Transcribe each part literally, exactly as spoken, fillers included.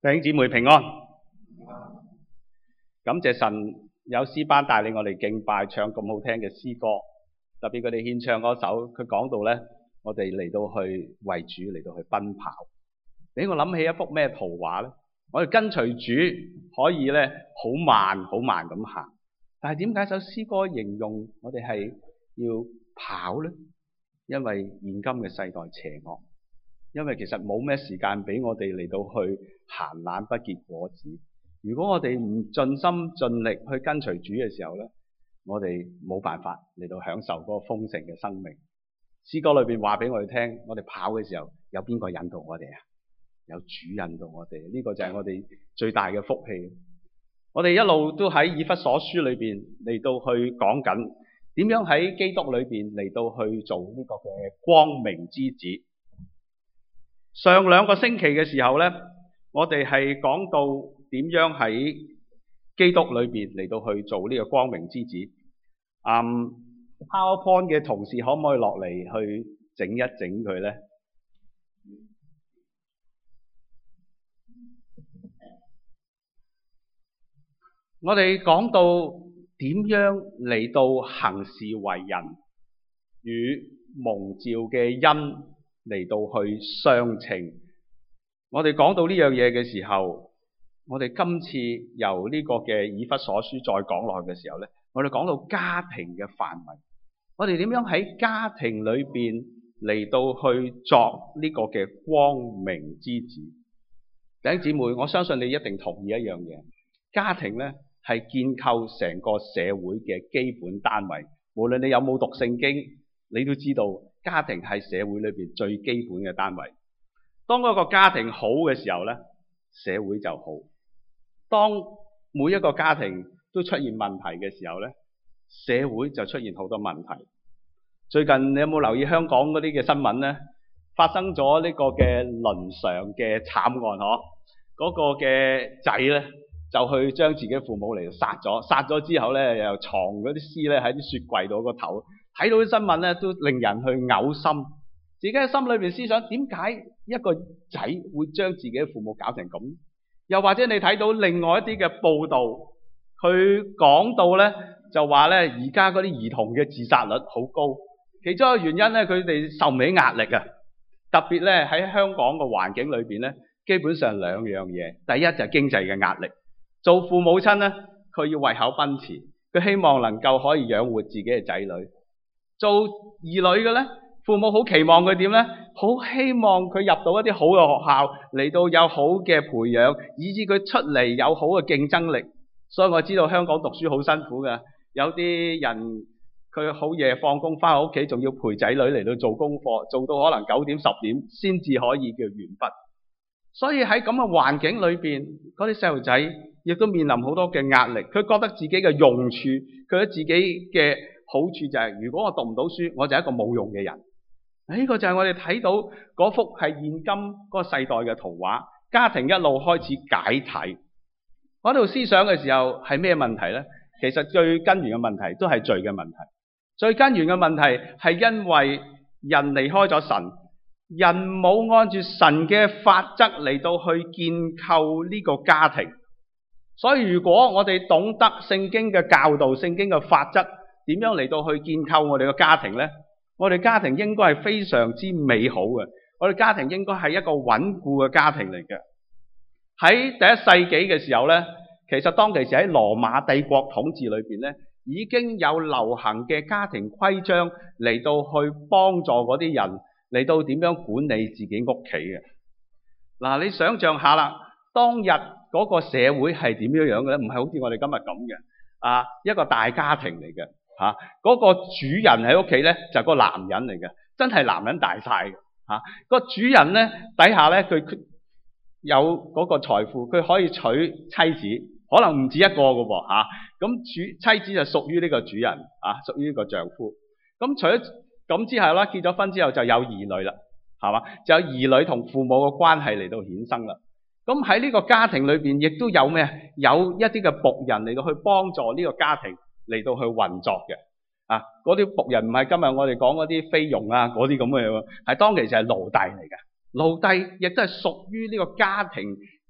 弟兄姊妹平安，感謝神有詩班帶領我哋敬拜，唱咁好聽嘅詩歌。特別佢哋獻唱嗰首，佢講到咧，我哋嚟到去為主嚟到去奔跑，俾我諗起一幅咩圖畫咧？我哋跟隨主可以咧好慢好慢咁行，但係點解首詩歌形容我哋係要跑咧？因為現今嘅世代邪惡。因為其實冇咩時間俾我哋嚟到去閒懶不結果子。如果我哋唔盡心盡力去跟隨主嘅時候咧，我哋冇辦法嚟到享受嗰個豐盛嘅生命。詩歌裏邊話俾我哋聽，我哋跑嘅時候有邊個引導我哋啊？有主引導我哋，呢、這個就係我哋最大嘅福氣。我哋一路都喺以弗所書裏邊嚟到去講緊點樣喺基督裏邊嚟到去做呢個嘅光明之子。上兩個星期嘅時候咧，我哋係講到點樣喺基督裏邊嚟到去做呢個光明之子。嗯 ，PowerPoint 嘅同事可唔可以落嚟去整一整佢咧？我哋講到點樣嚟到行事為人，與蒙召嘅恩嚟到去相稱。我哋講到呢樣嘢嘅時候，我哋今次由呢個嘅以弗所書再講落去嘅時候咧，我哋講到家庭嘅範圍，我哋點樣喺家庭裏邊嚟到去作呢個嘅光明之子。弟兄姊妹，我相信你一定同意一樣嘢，家庭咧係建構成個社會嘅基本單位。無論你有冇讀聖經，你都知道家庭係社會裏邊最基本嘅單位。當嗰個家庭好嘅時候咧，社會就好。當每一個家庭都出現問題嘅時候咧，社會就出現好多問題。最近你有冇留意香港嗰啲嘅新聞咧？發生咗呢個嘅倫常嘅慘案嗬，嗰個嘅仔咧就去將自己父母嚟殺咗，殺咗之後咧又藏嗰啲屍咧喺啲雪櫃度個頭。睇到啲新聞咧都令人去嘔心，自己喺心裏邊思想，點解一個仔會將自己嘅父母搞成咁？又或者你睇到另外一啲嘅報道，佢講到咧就話咧而家嗰啲兒童嘅自殺率好高，其中一個原因咧佢哋受唔起壓力啊。特別咧喺香港嘅環境裏邊咧，基本上兩樣嘢，第一就係經濟嘅壓力。做父母親咧，佢要為口奔馳，佢希望能夠可以養活自己嘅仔女。做兒女嘅咧，父母好期望佢點咧？好希望佢入到一啲好嘅學校，嚟到有好嘅培養，以致佢出嚟有好嘅競爭力。所以我知道香港讀書好辛苦嘅，有啲人佢好夜放工翻屋企，仲要陪仔女嚟到做功課，做到可能九點十點先至可以叫完畢。所以喺咁嘅環境裏邊，嗰啲細路仔亦都面臨好多嘅壓力。佢覺得自己嘅用處，佢覺得自己嘅好處就係、是，如果我讀唔到書，我就係一個冇用嘅人。呢、這個就係我哋睇到嗰幅係現今嗰個世代嘅圖畫。家庭一路開始解體。我喺度思想嘅時候係咩問題咧？其實最根源嘅問題都係罪嘅問題。最根源嘅問題係因為人離開咗神，人冇按住神嘅法則嚟到去建構呢個家庭。所以如果我哋懂得聖經嘅教導、聖經嘅法則，點樣嚟到去建構我哋嘅家庭呢？我哋家庭應該係非常之美好嘅，我哋家庭應該係一個穩固嘅家庭嚟嘅。喺第一世紀嘅時候呢，其實當其時喺羅馬帝國統治裏邊呢，已經有流行嘅家庭規章嚟到去幫助嗰啲人嚟到點樣管理自己屋企嘅。嗱，你想象下啦，當日嗰個社會係點樣樣嘅咧？唔係好似我哋今日咁嘅，啊，一個大家庭嚟嘅。吓、啊，嗰、那個主人喺屋企咧就係、是、個男人嚟嘅，真係男人大晒嘅。吓、啊，那個主人咧底下咧佢有嗰個財富，佢可以娶妻子，可能唔止一個嘅喎。吓、啊，咁主妻子就屬於呢個主人，啊，屬於呢個丈夫。咁除咗咁之後啦，結咗婚之後就有兒女啦，係嘛？就有兒女同父母嘅關係嚟到衍生啦。咁喺呢個家庭裏邊，亦都有咩？有一啲嘅僕人嚟到去幫助呢個家庭。嚟到去運作嘅，啊，嗰啲僕人唔係今日我哋講嗰啲菲傭啊，嗰啲咁嘅嘢喎，係當其時係奴隸嚟嘅。奴隸亦都係屬於呢個家庭嘅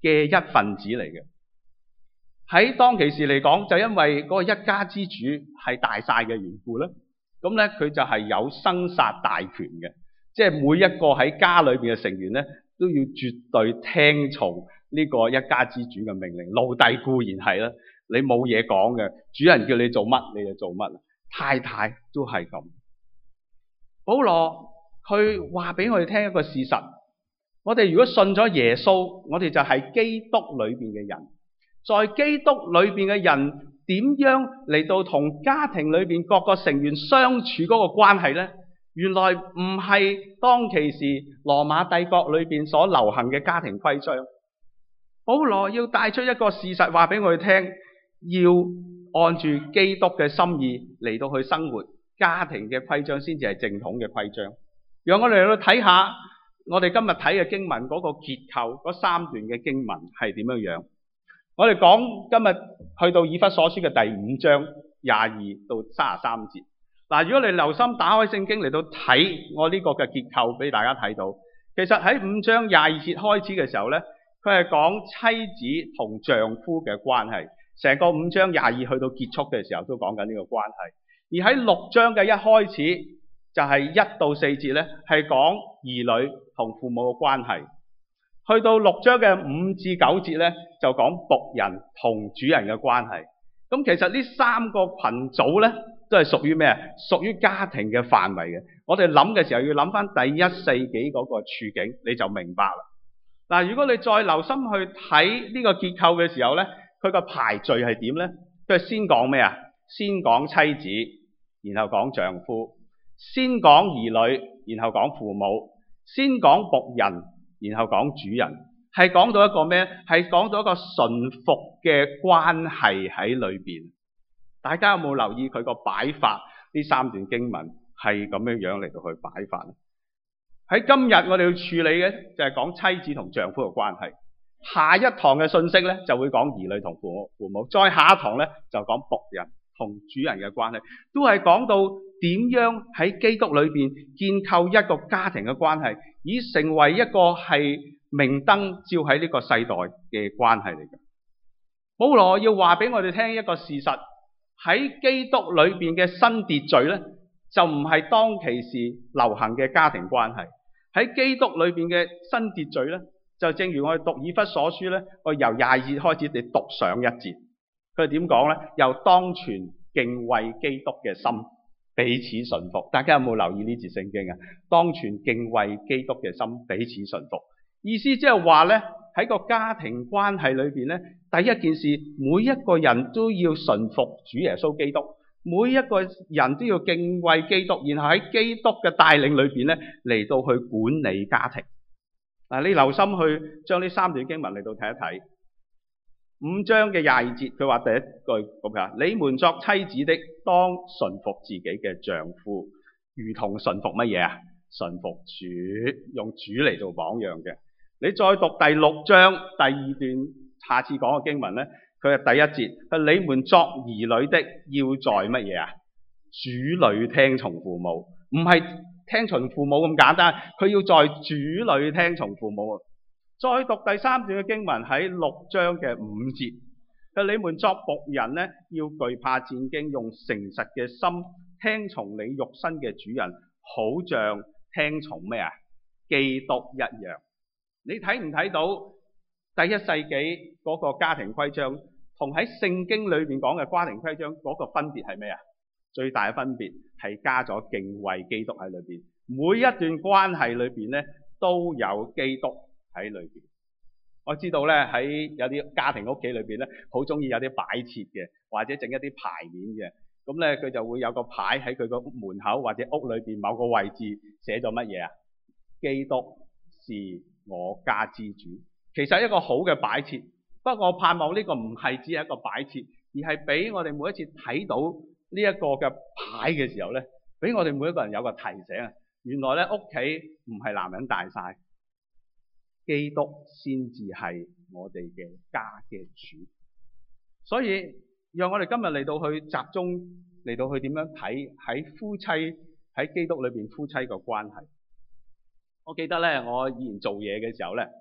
嘅一份子嚟嘅。喺當其時嚟講，就因為嗰個一家之主係大晒嘅緣故咧，咁咧佢就係有生殺大權嘅，即係每一個喺家裏邊嘅成員咧，都要絕對聽從呢個一家之主嘅命令。奴隸固然係啦，你冇嘢講嘅，主人叫你做乜你就做乜，太太都係咁。保羅佢話俾我哋聽一個事實，我哋如果信咗耶穌，我哋就係基督裏邊嘅人。在基督裏邊嘅人點樣嚟到同家庭裏邊各個成員相處嗰個關係呢？原來唔係當其時羅馬帝國裏邊所流行嘅家庭規章。保羅要帶出一個事實話俾我哋聽，要按住基督嘅心意嚟到去生活，家庭嘅規章先至係正統嘅規章。讓我哋嚟到睇下我哋今日睇嘅經文嗰個結構，嗰三段嘅經文係點樣樣。我哋講今日去到以弗所書嘅第五章廿二到三十三節。嗱，如果你留心打開聖經嚟到睇我呢個嘅結構俾大家睇到，其實喺五章廿二節開始嘅時候咧，佢係講妻子同丈夫嘅關係，成個五章廿二去到結束嘅時候都講緊呢個關係。而喺六章嘅一開始就係一到四節咧，係講兒女同父母嘅關係。去到六章嘅五至九節咧，就講僕人同主人嘅關係。咁其實呢三個群組咧，都係屬於咩啊？屬於家庭嘅範圍嘅。我哋諗嘅時候要諗翻第一世紀嗰個處境，你就明白啦。嗱，如果你再留心去睇呢個結構嘅時候咧，佢個排序係點咧？佢係先講咩啊？先講妻子，然後講丈夫；先講兒女，然後講父母；先講僕人，然後講主人，係講到一個咩？係講到一個順服嘅關係喺裏邊。大家有冇留意佢個擺法？呢三段經文係咁樣樣嚟到去擺法。喺今日我哋要處理嘅就係講妻子同丈夫嘅關係。下一堂嘅信息咧就會講兒女同父母，父母再下一堂咧就講僕人同主人嘅關係，都係講到點樣喺基督裏邊建構一個家庭嘅關係，以成為一個係明燈照喺呢個世代嘅關係嚟嘅。保羅要話俾我哋聽一個事實，喺基督裏邊嘅新秩序咧，就唔係當其時流行嘅家庭關係。喺基督裏邊嘅新秩序咧，就正如我哋讀以弗所書咧，我由廿二節開始，你讀上一節，佢點講咧？又當存敬畏基督嘅心，彼此順服。大家有冇留意呢節聖經啊？當存敬畏基督嘅心，彼此順服。意思即係話咧，喺個家庭關係裏邊咧，第一件事，每一個人都要順服主耶穌基督，每一個人都要敬畏基督，然後喺基督嘅帶領裏邊咧，嚟到去管理家庭。嗱，你留心去將呢三段經文嚟到睇一睇。五章嘅廿二節，佢話第一句咁啊，你們作妻子的，當順服自己嘅丈夫，如同順服乜嘢啊？順服主，用主嚟做榜樣嘅。你再讀第六章第二段，下次講嘅經文咧，佢係第一節，係你們作兒女的，要在乜嘢啊？主裏聽從父母，唔係聽從父母咁簡單，佢要在主裏聽從父母。再讀第三段嘅經文喺六章嘅五節，佢你們作僕人咧，要懼怕戰兢，用誠實嘅心聽從你肉身嘅主人，好像聽從咩啊？基督一樣。你睇唔睇到第一世紀嗰個家庭規章同喺聖經裏面講嘅家庭規章嗰個分別係咩啊？最大嘅分別係加咗敬畏基督喺裏邊，每一段關係裏邊咧都有基督喺裏邊。我知道咧喺有啲家庭屋企裏邊咧，好中意有啲擺設嘅，或者整一啲牌面嘅。咁咧佢就會有個牌喺佢個門口或者屋裏邊某個位置寫咗乜嘢啊？基督是我家之主。其實一個好嘅擺設，不過我盼望呢個唔係只係一個擺設，而係俾我哋每一次睇到呢一個嘅牌嘅時候咧，俾我哋每一個人有個提醒啊！原來咧屋企唔係男人大晒，基督先至係我哋嘅家嘅主。所以讓我哋今日嚟到去集中嚟到去點樣睇喺夫妻喺基督裏邊夫妻個關係。我記得咧，我以前做嘢嘅時候咧，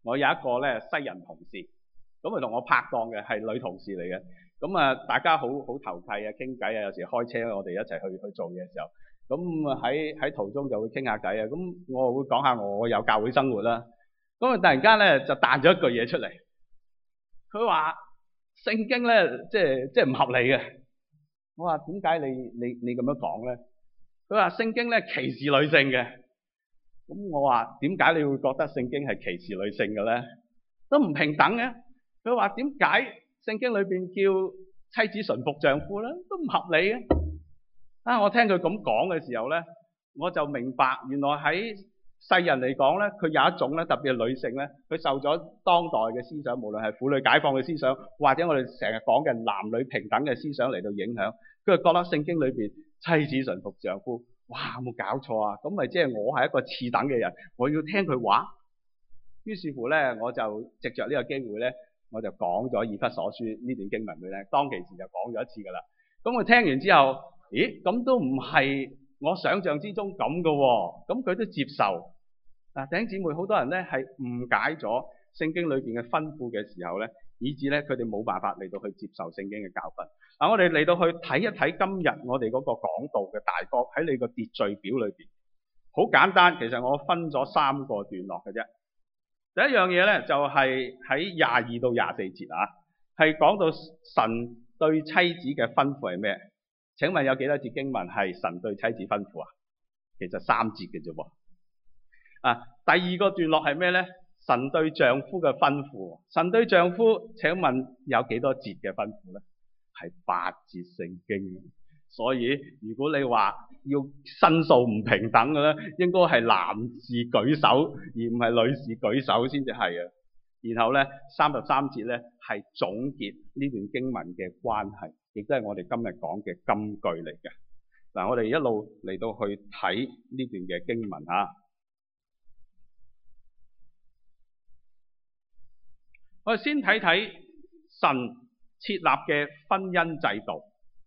我有一個咧西人同事，咁佢同我拍檔嘅係女同事嚟嘅。咁啊，大家好好投契啊，傾偈啊，有時開車我哋一齊去去做嘢嘅時候，咁啊喺喺途中就會傾下偈啊。咁我會講下我有教會生活啦。咁啊，突然間咧就彈咗一句嘢出嚟，佢話聖經咧即係即係唔合理嘅。我話點解你你你咁樣講咧？佢話聖經咧歧視女性嘅。咁我話點解你會覺得聖經係歧視女性嘅咧？都唔平等嘅。佢話點解聖經裏邊叫妻子順服丈夫咧？都唔合理嘅。啊！我聽佢咁講嘅時候咧，我就明白原來喺世人嚟講咧，佢有一種咧特別係女性咧，佢受咗當代嘅思想，無論係婦女解放嘅思想，或者我哋成日講嘅男女平等嘅思想嚟到影響，佢就覺得聖經裏邊妻子順服丈夫，哇！有冇搞錯啊？咁咪即係我係一個次等嘅人，我要聽佢話。於是乎咧，我就藉着呢個機會咧，我就講咗以弗所書呢段經文佢咧，當其時就講咗一次噶啦。咁佢聽完之後，咦？咁都唔係我想象之中咁噶喎，咁佢都接受。嗱，弟兄姊妹，好多人咧係誤解咗聖經裏邊嘅吩咐嘅時候咧，以致咧佢哋冇辦法嚟到去接受聖經嘅教訓。嗱，我哋嚟到去睇一睇今日我哋嗰個講道嘅大綱喺你個秩序表裏邊，好簡單。其實我分咗三個段落嘅啫。第一樣嘢咧就係喺廿二到廿四節啊，係講到神對妻子嘅吩咐係咩？請問有幾多節經文係神對妻子吩咐啊？其實三節嘅啫喎。啊，第二個段落係咩咧？神對丈夫嘅吩咐。神對丈夫，請問有幾多節嘅吩咐咧？係八節聖經。所以如果你話要申訴唔平等嘅咧，應該係男士舉手而唔係女士舉手先至係啊。然後咧三十三節咧係總結呢段經文嘅關係，亦都係我哋今日講嘅金句嚟嘅。嗱，我哋一路嚟到去睇呢段嘅經文嚇。我哋先睇睇神設立嘅婚姻制度。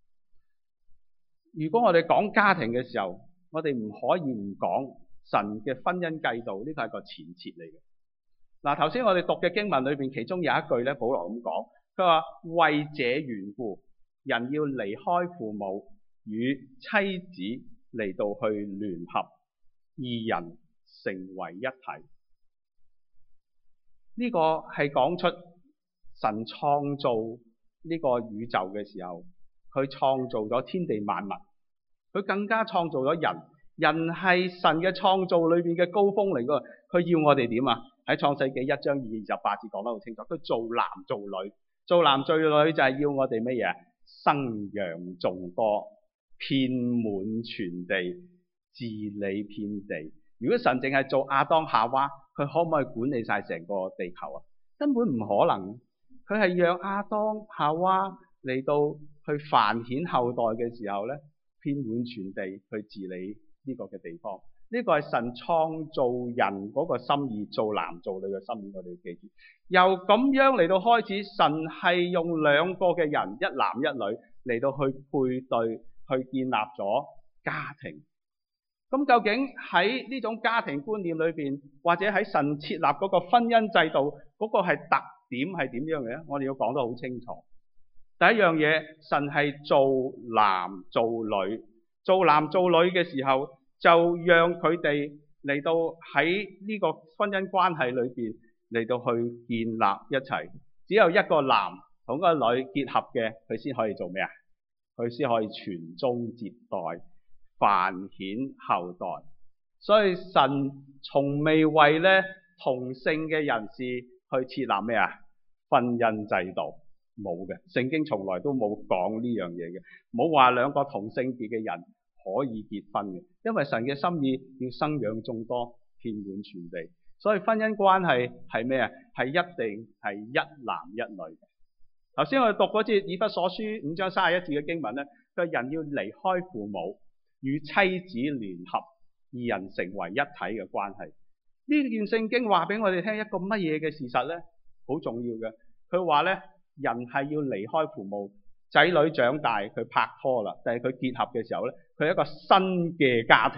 如果我哋講家庭嘅時候，我哋唔可以唔講神嘅婚姻制度，呢個係個前設嚟嘅。嗱，頭先我哋讀嘅經文裏邊，其中有一句咧，保羅咁講，佢話為這緣故，人要離開父母，與妻子嚟到去聯合，二人成為一體。呢個係講出神創造呢個宇宙嘅時候，佢創造咗天地萬物，佢更加創造咗人。人係神嘅創造裏邊嘅高峰嚟㗎。佢要我哋點啊？喺創世紀一章二十八節講得好清楚，佢做男做女，做男做女就係要我哋乜嘢？生養眾多，遍滿全地，治理遍地。如果神淨係做亞當夏娃，佢可唔可以管理晒成個地球啊？根本唔可能。佢係讓亞當夏娃嚟到去繁衍後代嘅時候咧，遍滿全地去治理呢個嘅地方。呢個係神創造人嗰個心意，做男做女嘅心意，我哋要記住。由咁樣嚟到開始，神係用兩個嘅人，一男一女嚟到去配對，去建立咗家庭。咁究竟喺呢種家庭觀念裏邊，或者喺神設立嗰個婚姻制度嗰個係特點係點樣嘅咧？我哋要講得好清楚。第一樣嘢，神係做男做女，做男做女嘅時候，就讓佢哋嚟到喺呢個婚姻關係裏邊嚟到去建立一齊。只有一個男同一個女結合嘅，佢先可以做咩啊？佢先可以傳宗接代，繁衍後代。所以神從未為咧同性嘅人士去設立咩啊？婚姻制度，冇嘅。聖經從來都冇講呢樣嘢嘅，冇話兩個同性別嘅人可以結婚嘅，因為神嘅心意要生養眾多，遍滿全地。所以婚姻關係係咩啊？係一定係一男一女嘅。頭先我哋讀嗰節以弗所書五章三十一節嘅經文咧，佢話人要離開父母，與妻子聯合，二人成為一體嘅關係。呢段聖經話俾我哋聽一個乜嘢嘅事實咧？好重要嘅。佢話咧，人係要離開父母，仔女長大佢拍拖啦，但係佢結合嘅時候咧，佢係一個新嘅家庭，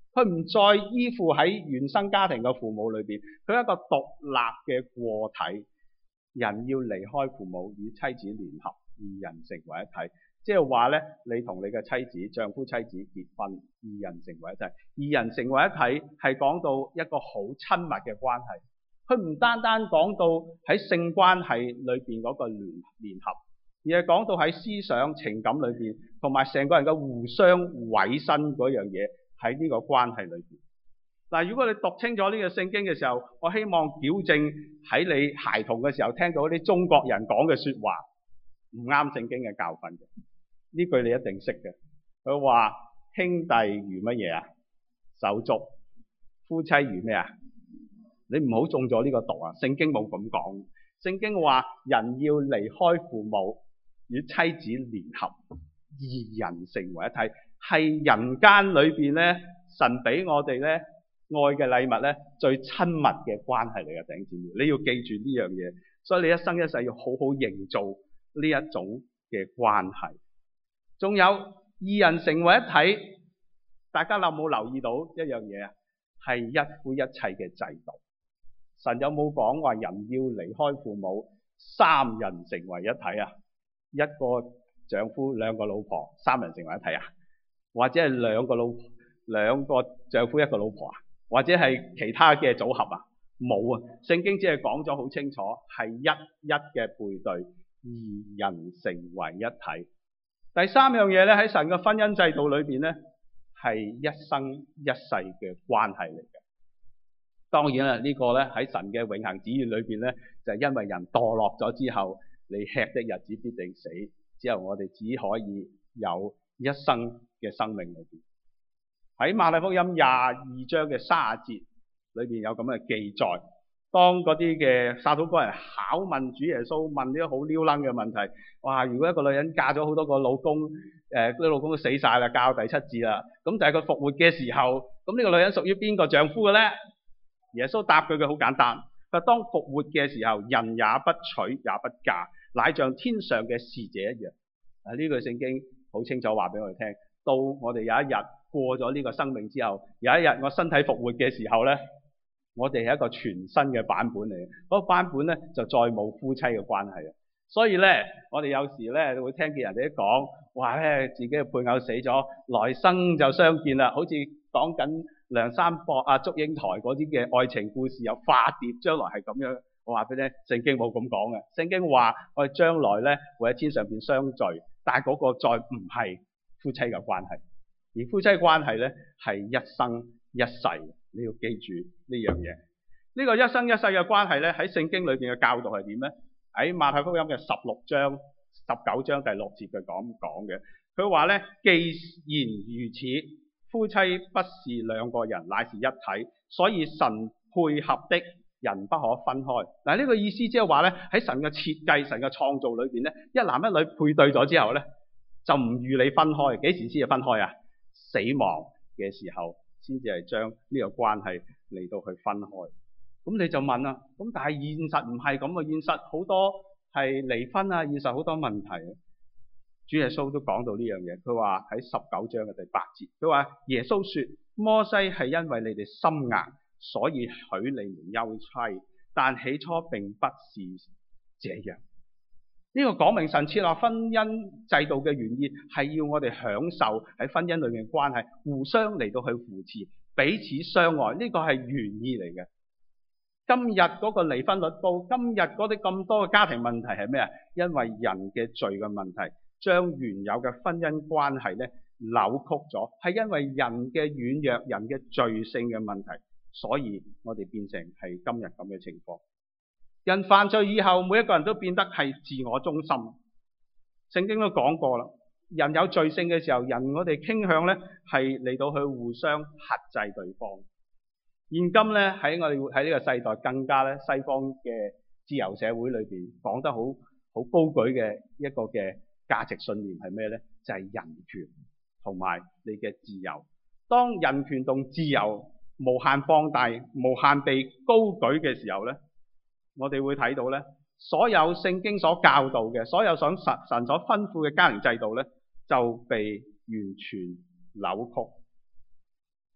佢唔再依附喺原生家庭嘅父母裏邊，佢係一個獨立嘅個體。人要離開父母，與妻子聯合，二人成為一體。即係話咧，你同你嘅妻子、丈夫、妻子結婚，二人成為一體。二人成為一體係講到一個好親密嘅關係。佢唔單單講到喺性關係裏邊嗰個聯聯合，而係講到喺思想、情感裏邊，同埋成個人嘅互相委身嗰樣嘢喺呢個關係裏邊。嗱，如果你讀清楚呢個聖經嘅時候，我希望矯正喺你孩童嘅時候聽到啲中國人講嘅説話唔啱聖經嘅教訓嘅。呢句你一定識嘅。佢話兄弟如乜嘢啊？手足。夫妻如咩啊？你唔好中咗呢個毒啊！聖經冇咁講。聖經話人要離開父母，與妻子聯合，二人成為一體。係人間裏邊咧，神俾我哋咧愛嘅禮物咧，最親密嘅關係嚟嘅，弟兄姊妹，你要記住呢樣嘢。所以你一生一世要好好營造呢一種嘅關係。仲有二人成為一體，大家有冇留意到一樣嘢啊？係一夫一妻嘅制度。神有冇講話人要離開父母，三人成為一體啊？一個丈夫兩個老婆，三人成為一體啊？或者係兩個老婆兩個丈夫一個老婆啊？或者係其他嘅組合啊？冇啊！聖經只係講咗好清楚，係一一嘅配對，二人成為一體。第三樣嘢咧，喺神嘅婚姻制度裏邊咧，係一生一世嘅關係嚟嘅。當然啦，呢個咧喺神嘅永恆旨意裏邊咧，就係因為人墮落咗之後，你吃的日子必定死，之後我哋只可以有一生嘅生命裏邊。喺馬太福音廿二章嘅三十節裏邊有咁嘅記載，當嗰啲嘅撒都該人考問主耶穌，問啲好撩楞嘅問題，哇！如果一個女人嫁咗好多個老公，誒、呃，啲老公都死晒啦，嫁到第七節啦，咁就係佢復活嘅時候，咁呢個女人屬於邊個丈夫嘅咧？耶穌答佢嘅好簡單，佢話當復活嘅時候，人也不娶也不嫁，乃像天上嘅使者一樣。啊，呢句聖經好清楚話俾我哋聽，到我哋有一日過咗呢個生命之後，有一日我身體復活嘅時候咧，我哋係一個全新嘅版本嚟嘅，嗰、那個版本咧就再冇夫妻嘅關係啦。所以咧，我哋有時咧會聽見人哋講話咧，自己嘅配偶死咗，來生就相見啦，好似講緊梁山伯啊、祝英台嗰啲嘅愛情故事，又化蝶，將來係咁樣。我話俾你聽，聖經冇咁講嘅。聖經話我哋將來咧會喺天上邊相聚，但係嗰個再唔係夫妻嘅關係，而夫妻關係咧係一生一世。你要記住呢樣嘢。呢個一生一世嘅關係咧，喺聖經裏邊嘅教導係點咧？喺馬太福音嘅十六章、十九章第六節佢講講嘅。佢話咧，既然如此，夫妻不是兩個人，乃是一體，所以神配合的人不可分開。嗱，呢個意思即係話咧，喺神嘅設計、神嘅創造裏邊咧，一男一女配對咗之後咧，就唔預你分開。幾時先至分開啊？死亡嘅時候先至係將呢個關係嚟到去分開。咁你就問啦，咁但係現實唔係咁嘅，現實好多係離婚啊，現實好多問題啊。主耶穌都講到呢樣嘢，佢話喺十九章嘅第八節，佢話耶穌說：摩西係因為你哋心硬，所以許你們休妻，但起初並不是這樣。呢、這個講明神設立婚姻制度嘅原意係要我哋享受喺婚姻裏面嘅關係，互相嚟到去扶持，彼此相愛，呢、這個係原意嚟嘅。今日嗰個離婚率高，今日嗰啲咁多嘅家庭問題係咩啊？因為人嘅罪嘅問題，將原有嘅婚姻關係咧扭曲咗，係因為人嘅軟弱、人嘅罪性嘅問題，所以我哋變成係今日咁嘅情況。人犯罪以後，每一個人都變得係自我中心。聖經都講過啦，人有罪性嘅時候，人我哋傾向咧係嚟到去互相轄制對方。現今咧喺我哋喺呢個世代更加咧，西方嘅自由社會裏邊講得好好高舉嘅一個嘅價值信念係咩咧？就係人權同埋你嘅自由。當人權同自由無限放大、無限被高舉嘅時候咧，我哋會睇到咧，所有聖經所教導嘅，所有想神神所吩咐嘅家庭制度咧，就被完全扭曲。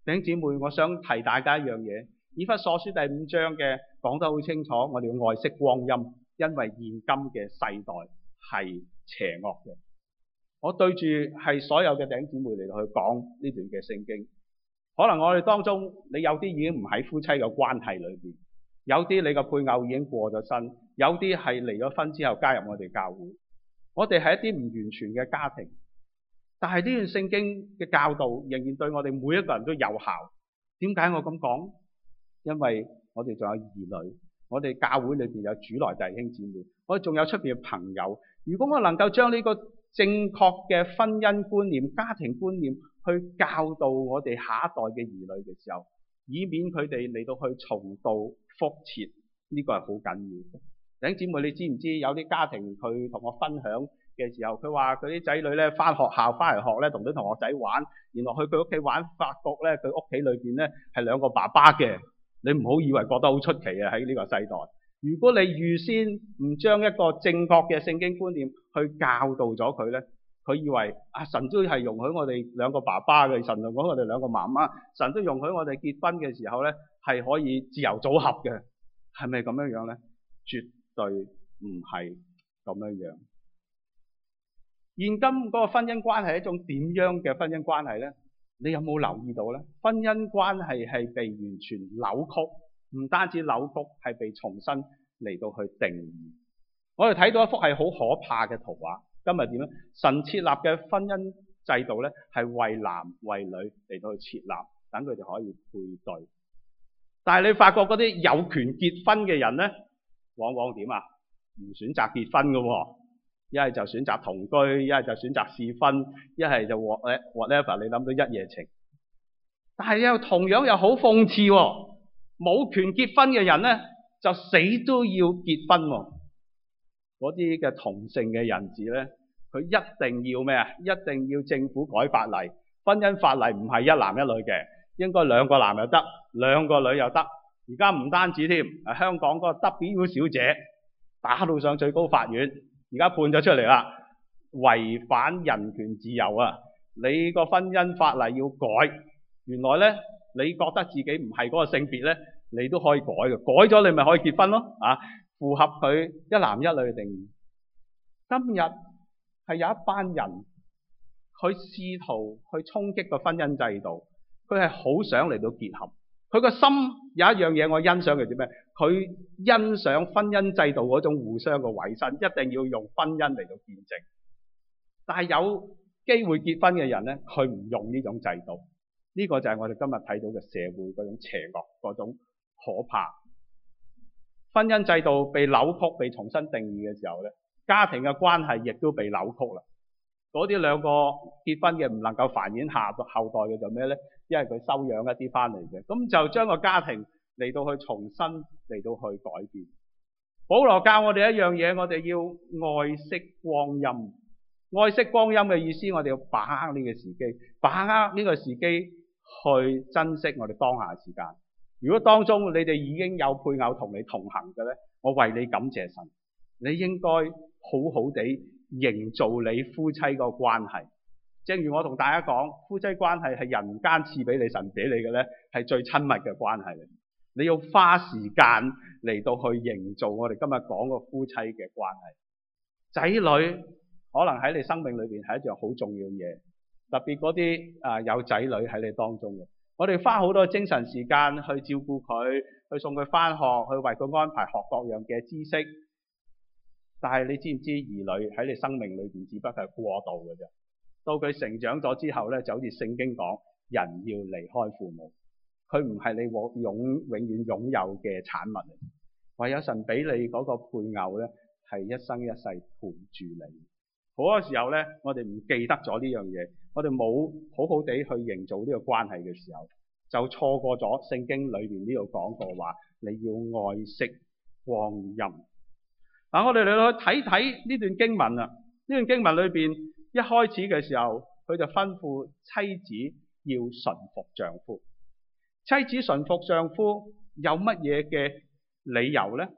弟兄姊妹，我想提大家一樣嘢，以弗所書第五章嘅講得好清楚，我哋要愛惜光陰，因為現今嘅世代係邪惡嘅。我對住係所有嘅弟兄姊妹嚟到去講呢段嘅聖經，可能我哋當中你有啲已經唔喺夫妻嘅關係裏邊，有啲你嘅配偶已經過咗身，有啲係離咗婚之後加入我哋教會，我哋係一啲唔完全嘅家庭，但係呢段聖經嘅教導仍然對我哋每一個人都有效。點解我咁講？因為我哋仲有兒女，我哋教會裏邊有主內弟兄姊妹，我哋仲有出邊嘅朋友。如果我能夠將呢個正確嘅婚姻觀念、家庭觀念去教導我哋下一代嘅兒女嘅時候，以免佢哋嚟到去重蹈覆轍，呢個係好緊要嘅。弟兄姊妹，你知唔知有啲家庭佢同我分享嘅時候，佢話佢啲仔女咧返學校返嚟學咧，同啲同學仔玩，原來去佢屋企玩，發覺咧佢屋企裏邊咧係兩個爸爸嘅。你唔好以為覺得好出奇啊！喺呢個世代，如果你預先唔將一個正確嘅聖經觀念去教導咗佢咧，佢以為啊神都係容許我哋兩個爸爸嘅，神容許我哋兩個媽媽，神都容許我哋結婚嘅時候咧係可以自由組合嘅，係咪咁樣樣咧？絕對唔係咁樣樣。現今嗰個婚姻關係係一種點樣嘅婚姻關係咧？你有冇留意到咧？婚姻關係係被完全扭曲，唔單止扭曲，係被重新嚟到去定義。我哋睇到一幅係好可怕嘅圖畫。今日點咧？神設立嘅婚姻制度咧，係為男為女嚟到去設立，等佢哋可以配對。但係你發覺嗰啲有權結婚嘅人咧，往往點啊？唔選擇結婚㗎喎。一係就選擇同居，一係就選擇試婚，一係就 whatever 你諗到一夜情。但係又同樣又好諷刺喎，冇權結婚嘅人咧，就死都要結婚喎。嗰啲嘅同性嘅人士咧，佢一定要咩啊？一定要政府改法例，婚姻法例唔係一男一女嘅，應該兩個男又得，兩個女又得。而家唔單止添，香港嗰個 W 小姐打到上最高法院。而家判咗出嚟啦，違反人權自由啊！你個婚姻法例要改，原來咧你覺得自己唔係嗰個性別咧，你都可以改嘅，改咗你咪可以結婚咯啊！符合佢一男一女嘅定義。今日係有一班人，佢試圖去衝擊個婚姻制度，佢係好想嚟到結合。佢個心有一樣嘢我欣賞嘅，點咩？佢欣賞婚姻制度嗰種互相嘅委身，一定要用婚姻嚟到見證。但係有機會結婚嘅人咧，佢唔用呢種制度。呢個就係我哋今日睇到嘅社會嗰種邪惡，嗰種可怕。婚姻制度被扭曲、被重新定義嘅時候咧，家庭嘅關係亦都被扭曲啦。嗰啲兩個結婚嘅唔能夠繁衍下後代嘅就咩咧？因為佢收養一啲翻嚟嘅，咁就將個家庭嚟到去重新嚟到去改變。保羅教我哋一樣嘢，我哋要愛惜光陰。愛惜光陰嘅意思，我哋要把握呢個時機，把握呢個時機去珍惜我哋當下嘅時間。如果當中你哋已經有配偶同你同行嘅咧，我為你感謝神。你應該好好地營造你夫妻個關係。正如我同大家講，夫妻關係係人間賜俾你、神俾你嘅咧，係最親密嘅關係嚟。你要花時間嚟到去營造我哋今日講個夫妻嘅關係。仔女可能喺你生命裏邊係一樣好重要嘢，特別嗰啲啊有仔女喺你當中嘅，我哋花好多精神時間去照顧佢，去送佢翻學，去為佢安排學各樣嘅知識。但係你知唔知兒女喺你生命裏邊只不過係過渡嘅啫。到佢成長咗之後咧，就好似聖經講，人要離開父母，佢唔係你擁永遠擁有嘅產物嚟。唯有神俾你嗰個配偶咧，係一生一世陪住你。好多時候咧，我哋唔記得咗呢樣嘢，我哋冇好好地去營造呢個關係嘅時候，就錯過咗聖經裏邊呢度講過話，你要愛惜光陰。嗱，我哋嚟去睇睇呢段經文啊，呢段經文裏邊。一開始嘅時候，佢就吩咐妻子要順服丈夫。妻子順服丈夫有乜嘢嘅理由呢？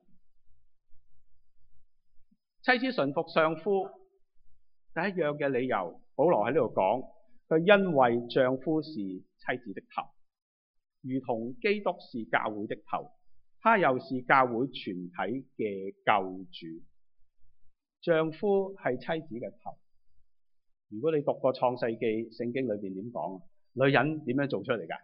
妻子順服丈夫第一樣嘅理由，保羅喺呢度講，佢因為丈夫是妻子的頭。 如同基督是教會的頭，他又是教會全體嘅救主。丈夫係妻子嘅頭。如果你讀過創世記，聖經裏邊點講？女人點樣做出嚟㗎？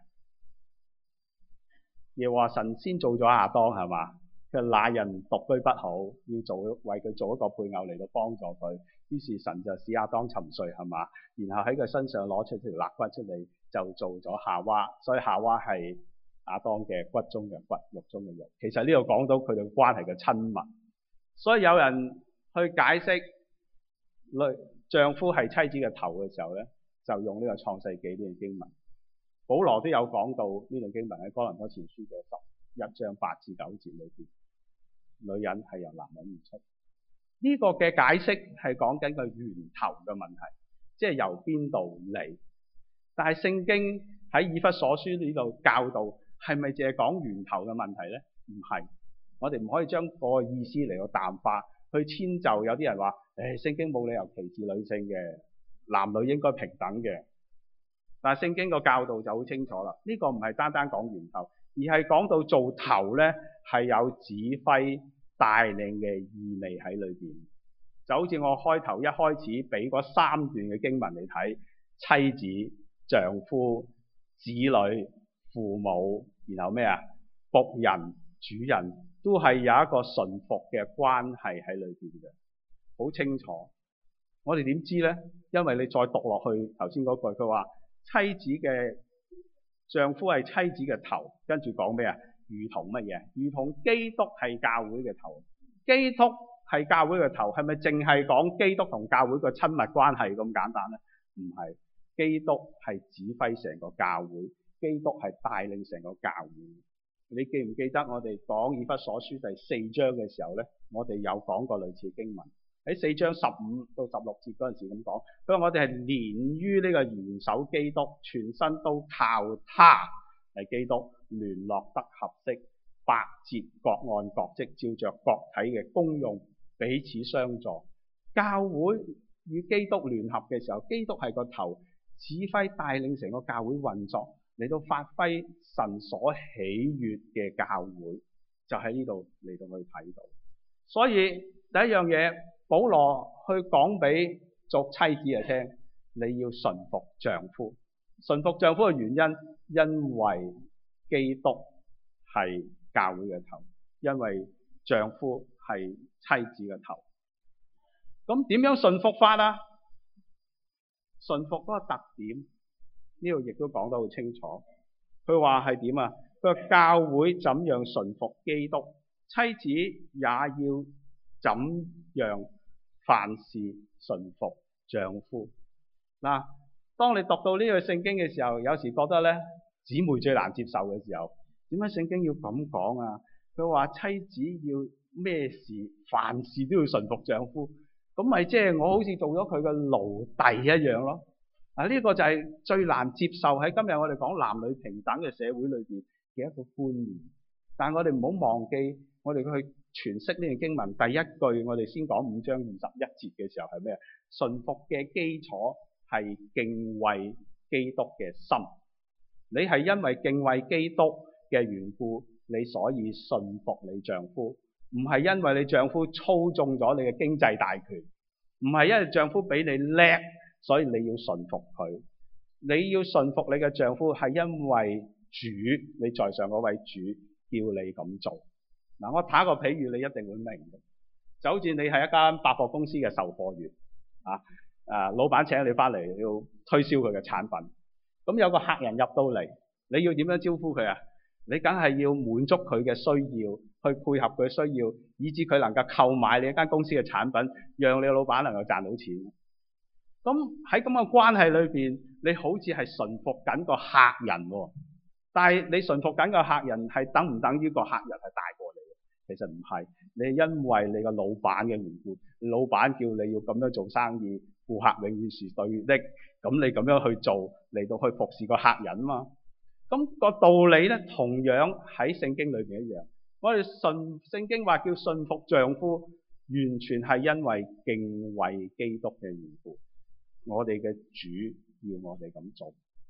耶和華神先做咗亞當係嘛？佢話那人獨居不好，要做為佢做一個配偶嚟到幫助佢。於是神就使亞當沉睡係嘛？然後喺佢身上攞出條肋骨出嚟，就做咗夏娃。所以夏娃係亞當嘅骨中嘅骨，肉中嘅肉。其實呢度講到佢哋關係嘅親密。所以有人去解釋女丈夫係妻子嘅頭嘅時候咧，就用呢個創世記呢段經文。保羅都有講到呢段經文喺哥林多前書嘅十一章八至九節裏邊，女人係由男人而出。呢、這個嘅解釋係講緊個源頭嘅問題，即係由邊度嚟。但係聖經喺以弗所書呢度教導，係咪淨係講源頭嘅問題咧？唔係，我哋唔可以將嗰個意思嚟到淡化，去遷就有啲人話，誒、哎，聖經冇理由歧視女性嘅，男女應該平等嘅。但係聖經個教導就好清楚啦，呢、這個唔係單單講源頭，而係講到做頭咧係有指揮帶領嘅意味喺裏邊。就好似我開頭一開始俾嗰三段嘅經文嚟睇，妻子、丈夫、子女、父母，然後咩啊？僕人、主人，都係有一個順服嘅關係喺裏邊嘅，好清楚。我哋點知咧？因為你再讀落去頭先嗰句，佢話妻子嘅丈夫係妻子嘅頭，跟住講咩啊？如同乜嘢？如同基督係教會嘅頭。基督係教會嘅頭，係咪淨係講基督同教會嘅親密關係咁簡單咧？唔係，基督係指揮成個教會，基督係帶領成個教會。你記唔記得我哋講以弗所書第四章嘅時候咧？我哋有講過類似經文。喺四章十五到十六節嗰陣時咁講，佢話我哋係連於呢個元首基督，全身都靠他係基督聯絡得合適，百節各按各職，照着各體嘅功用彼此相助。教會與基督聯合嘅時候，基督係個頭，指揮帶領成個教會運作，嚟到發揮神所喜悅嘅教會，就喺呢度嚟到去睇到。所以第一樣嘢，保羅去講俾做妻子嘅聽，你要順服丈夫。順服丈夫嘅原因，因為基督係教會嘅頭，因為丈夫係妻子嘅頭。咁點樣順服法啊？順服嗰個特點，呢度亦都講得好清楚。佢話係點啊？佢話教會怎樣順服基督，妻子也要怎樣凡事順服丈夫。嗱，當你讀到呢句聖經嘅時候，有時覺得咧，姊妹最難接受嘅時候，點解聖經要咁講啊？佢話妻子要咩事，凡事都要順服丈夫，咁咪即係我好似做咗佢嘅奴隸一樣咯。啊，呢個就係最難接受喺今日我哋講男女平等嘅社會裏邊嘅一個觀念。但係我哋唔好忘記，我哋去詮釋呢段經文第一句，我哋先講五章二十一節嘅時候係咩？順服嘅基礎係敬畏基督嘅心。你係因為敬畏基督嘅緣故，你所以順服你丈夫，唔係因為你丈夫操縱咗你嘅經濟大權，唔係因為丈夫比你叻，所以你要順服佢。你要順服你嘅丈夫，係因為主，你在上嗰位主叫你咁做。嗱，我打個比喻，你一定會明嘅。就好似你係一間百貨公司嘅售貨員，啊，誒，老闆請你翻嚟要推銷佢嘅產品，咁有個客人入到嚟，你要點樣招呼佢啊？你梗係要滿足佢嘅需要，去配合佢嘅需要，以至佢能夠購買你一間公司嘅產品，讓你老闆能夠賺到錢。咁喺咁嘅關係裏邊，你好似係順服緊個客人喎，但係你順服緊個客人係等唔等於個客人係大過你？其實唔係，你因為你個老闆嘅緣故，老闆叫你要咁樣做生意，顧客永遠是對的，咁你咁樣去做嚟到去服侍個客人嘛。咁個道理咧，同樣喺聖經裏邊一樣。我哋順聖經話叫順服丈夫，完全係因為敬畏基督嘅緣故。我哋嘅主要我哋咁做，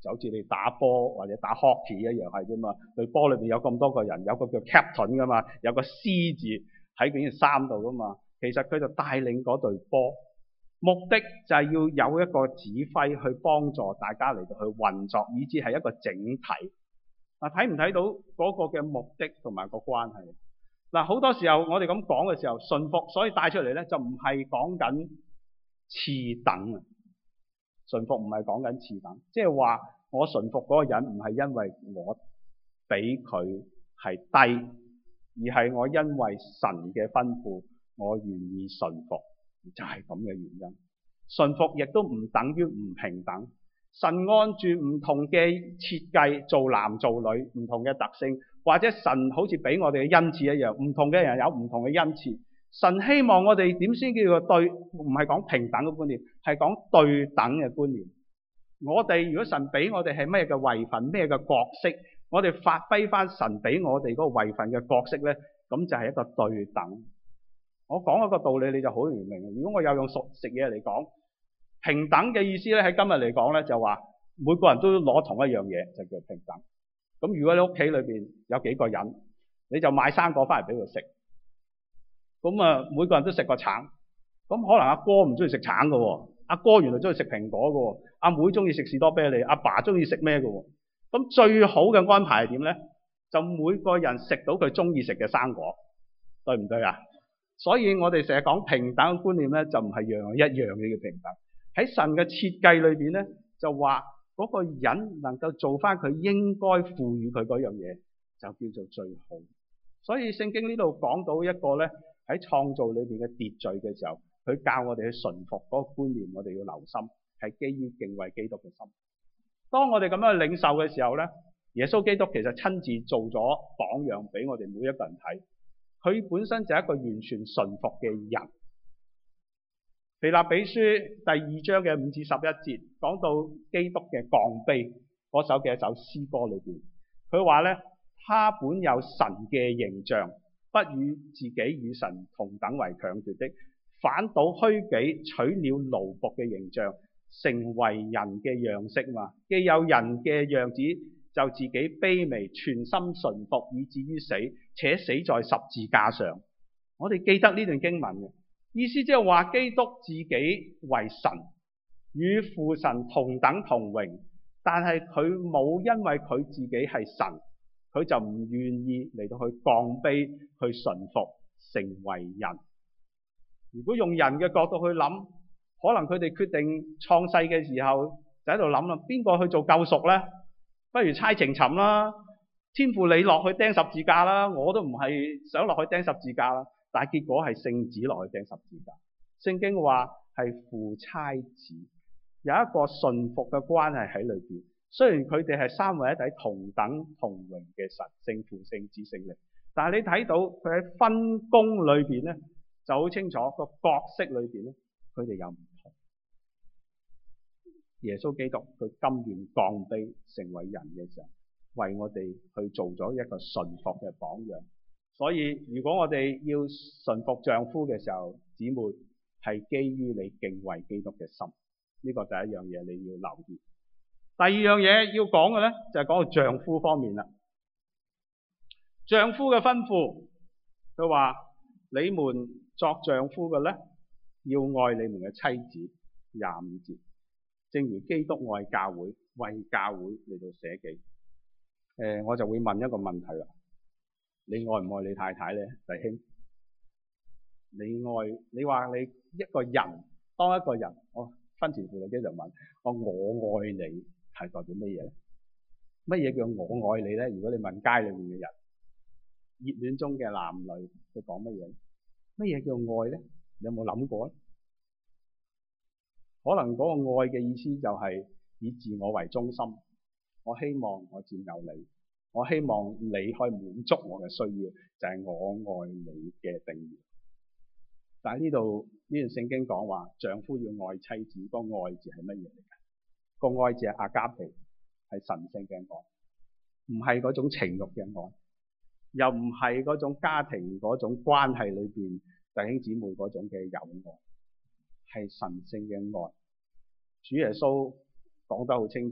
就好似你打波或者打 hockey 一樣係啫嘛。隊波裏邊有咁多個人，有個叫 captain 噶嘛，有個 C 字喺嗰件衫度噶嘛。其實佢就帶領嗰隊波，目的就係要有一個指揮去幫助大家嚟到去運作，以至係一個整體。嗱，睇唔睇到嗰個嘅目的同埋個關係？嗱，好多時候我哋咁講嘅時候，順服所以帶出嚟咧就唔係講緊次等啊。順服唔係講緊次等，即係話我順服嗰個人唔係因為我比佢係低，而係我因為神嘅吩咐，我願意順服，就係咁嘅原因。順服亦都唔等於唔平等。神按住唔同嘅設計做男做女，唔同嘅特性，或者神好似俾我哋嘅恩賜一樣，唔同嘅人有唔同嘅恩賜。神希望我哋點先叫做對，唔係講平等嘅觀念，係講對等嘅觀念。我哋如果神俾我哋係咩嘅位份，咩嘅角色，我哋發揮翻神俾我哋嗰個位份嘅角色咧，咁就係一個對等。我講一個道理你就好容易明。如果我有用熟食嘢嚟講，平等嘅意思咧喺今日嚟講咧就話每個人都攞同一樣嘢就叫平等。咁如果你屋企裏邊有幾個人，你就買生果翻嚟俾佢食。咁啊，每個人都食個橙，咁可能阿哥唔中意食橙嘅喎，阿哥原來中意食蘋果嘅喎，阿妹中意食士多啤梨，阿爸中意食咩嘅喎？咁最好嘅安排係點咧？就每個人食到佢中意食嘅生果，對唔對啊？所以我哋成日講平等嘅觀念咧，就唔係樣樣一樣嘅叫平等。喺神嘅設計裏邊咧，就話嗰個人能夠做翻佢應該賦予佢嗰樣嘢，就叫做最好。所以聖經呢度講到一個咧。喺創造裏邊嘅秩序嘅時候，佢教我哋去順服嗰個觀念，我哋要留心，係基於敬畏基督嘅心。當我哋咁樣去領受嘅時候咧，耶穌基督其實親自做咗榜樣俾我哋每一個人睇。佢本身就係一個完全順服嘅人。腓立比書第二章嘅五至十一節講到基督嘅降卑嗰首嘅一首詩歌裏邊，佢話咧，他本有神嘅形象，不與自己與神同等為強奪的，反倒虛己，取了奴僕嘅形象，成為人嘅樣式嘛。既有人嘅樣子，就自己卑微，全心順服，以至於死，且死在十字架上。我哋記得呢段經文嘅意思，即係話基督自己為神，與父神同等同榮，但係佢冇因為佢自己係神，佢就唔願意嚟到去降卑，去順服，成為人。如果用人嘅角度去諗，可能佢哋決定創世嘅時候就喺度諗啦，邊個去做救贖呢？不如猜情尋啦，天父你落去釘十字架啦，我都唔係想落去釘十字架啦，但係結果係聖子落去釘十字架。聖經話係父差子，有一個順服嘅關係喺裏邊。雖然佢哋係三位一體同等同榮嘅神，聖父、聖子、聖靈，但係你睇到佢喺分工裏邊咧就好清楚，個角色裏邊咧佢哋有唔同。耶穌基督佢甘願降卑成為人嘅時候，為我哋去做咗一個順服嘅榜樣。所以如果我哋要順服丈夫嘅時候，姊妹係基於你敬畏基督嘅心，呢個第一樣嘢你要留意。第二樣嘢要講嘅咧，就係講到丈夫方面啦。丈夫嘅吩咐，佢話：你們作丈夫嘅咧，要愛你們嘅妻子。廿五節，正如基督愛教會，為教會嚟到捨己。誒、呃，我就會問一個問題啦：你愛唔愛你太太咧，弟兄？你愛？你話你一個人，當一個人，我婚前輔導機就問我：我愛你係代表乜嘢咧？乜嘢叫我愛你咧？如果你問街裏面嘅人，熱戀中嘅男女，佢講乜嘢？乜嘢叫愛咧？你有冇諗過咧？可能嗰個愛嘅意思就係以自我為中心。我希望我佔有你，我希望你可以滿足我嘅需要，就係我愛你嘅定義。但係呢度呢段聖經講話，丈夫要愛妻子，個愛字係乜嘢嚟嘅？個愛字係阿加皮，係神聖嘅愛，唔係嗰種情慾嘅愛，又唔係嗰種家庭嗰種關係裏邊弟兄姊妹嗰種嘅友愛，係神聖嘅愛。主耶穌講得好清楚，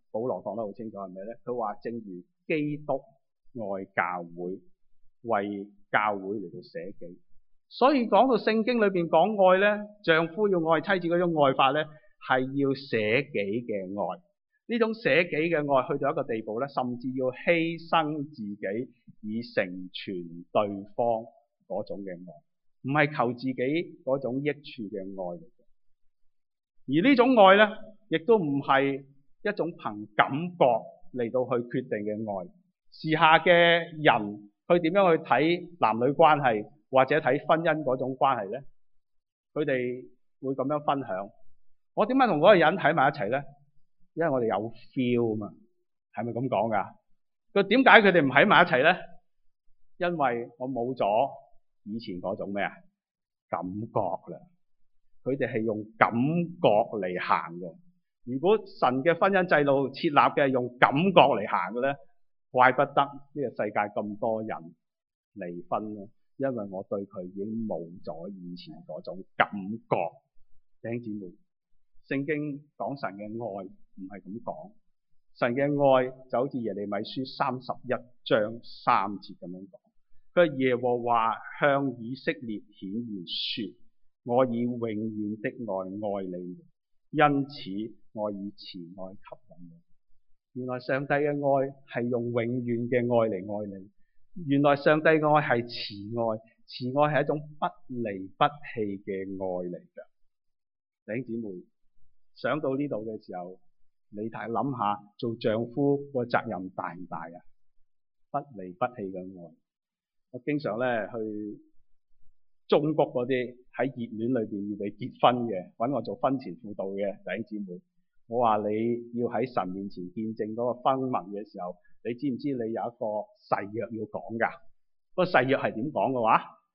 保羅講得好清楚係咩咧？佢話正如基督愛教會，為教會嚟到捨己。所以講到聖經裏邊講愛咧，丈夫要愛妻子嗰種愛法咧，係要捨己嘅愛。呢種捨己嘅愛去到一個地步咧，甚至要犧牲自己以成全對方嗰種嘅愛，唔係求自己嗰種益處嘅愛嚟嘅。而呢種愛咧，亦都唔係一種憑感覺嚟到去決定嘅愛。時下嘅人，佢點樣去睇男女關係或者睇婚姻嗰種關係咧？佢哋會咁樣分享：我點解同嗰個人喺埋一齊咧？因為我哋有 feel 嘛，係咪咁講噶？佢點解佢哋唔喺埋一齊咧？因為我冇咗以前嗰種咩啊感覺啦。佢哋係用感覺嚟行嘅。如果神嘅婚姻制度設立嘅係用感覺嚟行嘅咧，怪不得呢個世界咁多人離婚啦。因為我對佢已經冇咗以前嗰種感覺。弟兄姊妹，聖經講神嘅愛唔係咁講，神嘅愛就好似耶利米書三十一章三節咁樣講。佢話耶和華向以色列顯現說：我以永遠的愛愛你們，因此我以慈愛吸引你。原來上帝嘅愛係用永遠嘅愛嚟愛你。原來上帝嘅愛係慈愛，慈愛係一種不離不棄嘅愛嚟㗎。弟兄姊妹，想到呢度嘅時候，你睇諗下，做丈夫個責任大唔大啊？不離不棄嘅愛。我經常咧去中國嗰啲喺熱戀裏邊預備結婚嘅，揾我做婚前輔導嘅弟兄姊妹，我話你要喺神面前見證嗰個婚盟嘅時候，你知唔知你有一個誓約要講㗎？個誓約係點講嘅話？